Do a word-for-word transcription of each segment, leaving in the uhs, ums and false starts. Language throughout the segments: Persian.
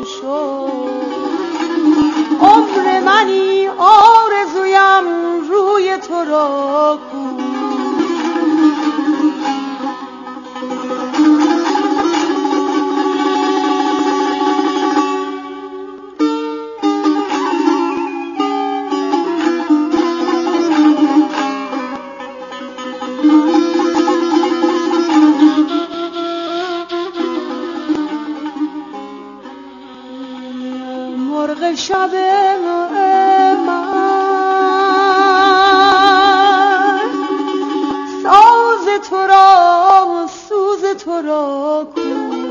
شد. عمر منی آرزویم روی تو را کو. مرغ شب من ساز تو را سوز تو را کو.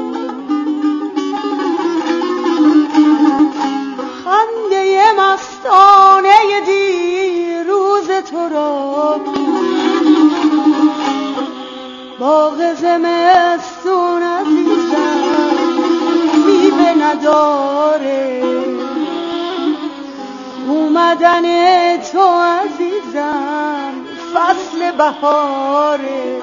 خنده مستانه دیروز تو را کو. باغ زمستون عزیزم میوه نداره. اومدن تو عزیزم فصل بهاره.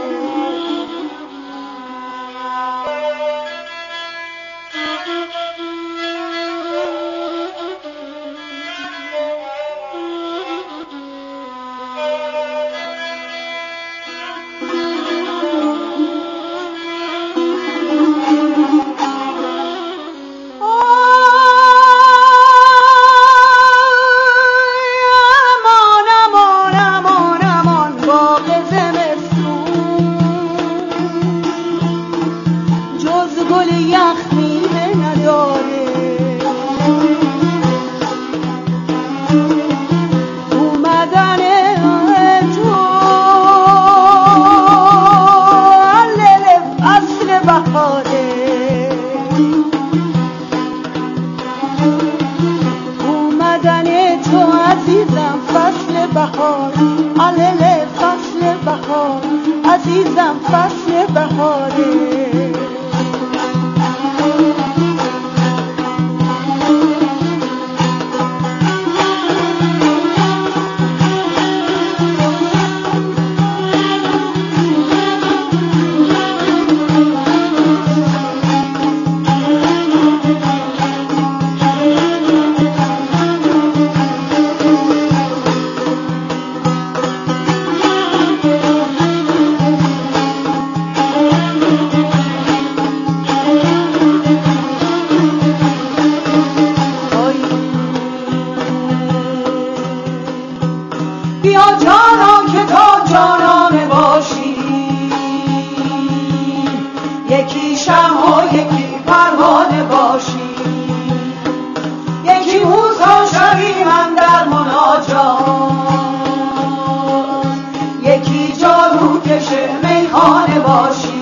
عزیزم فصل بهاره. بیا جانا که تا جانانه باشی، یکی شمع و یکی پروانه باشی، یکی موسا شویم اندر مناجات، یکی جارو کش میخانه باشی.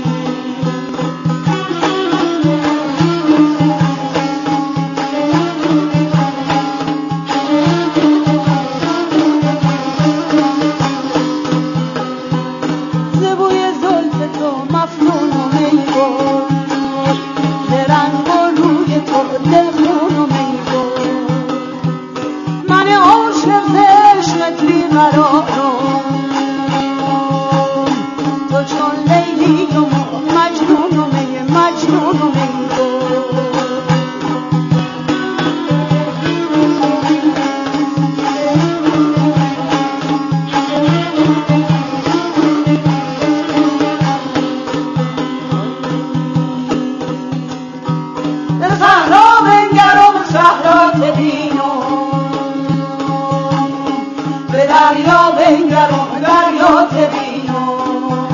دریا بنگرم دریا تبینم،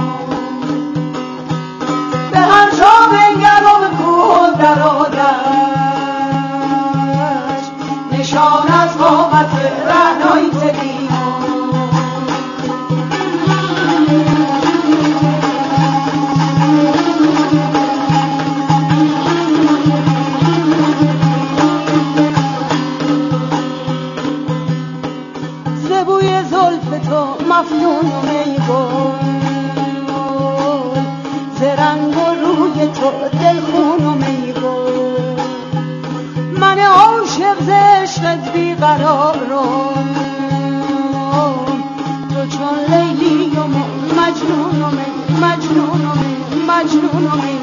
به هر جا بنگرم کوه در آتش، نشان از قامت رعنایی تبینم. زبوی زلف تو مفنون و میگل، ز رنگ و روی تو دلخون و میگل، من عاشق ز عشقت بیقرارم، تو چون لیلی و مجنون و می مجنون و می مجنون و می